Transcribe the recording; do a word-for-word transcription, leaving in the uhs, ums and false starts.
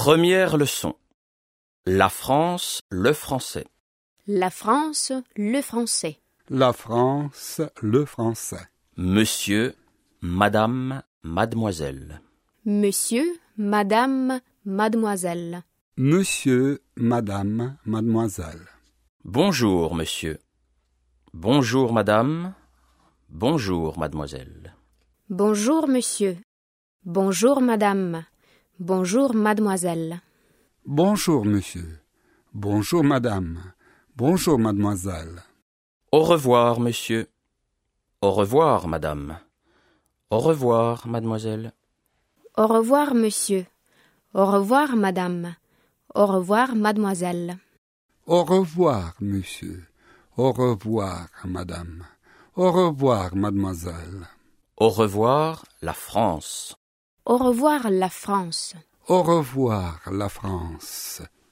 Première leçon. La France, le français. La France, le français. La France, le français. Monsieur, madame, mademoiselle. Monsieur, madame, mademoiselle. Monsieur, madame, mademoiselle. Bonjour, monsieur. Bonjour, madame. Bonjour, mademoiselle. Bonjour, monsieur. Bonjour, madame. Bonjour, mademoiselle. Bonjour, monsieur. Bonjour, madame. Bonjour, mademoiselle. Au revoir, monsieur. Au revoir, madame. Au revoir, mademoiselle. Au revoir, monsieur. Au revoir, madame. Au revoir, mademoiselle. Au revoir, monsieur. Au revoir, madame. Au revoir, mademoiselle. Au revoir, la France. Au revoir, la France. Au revoir, la France.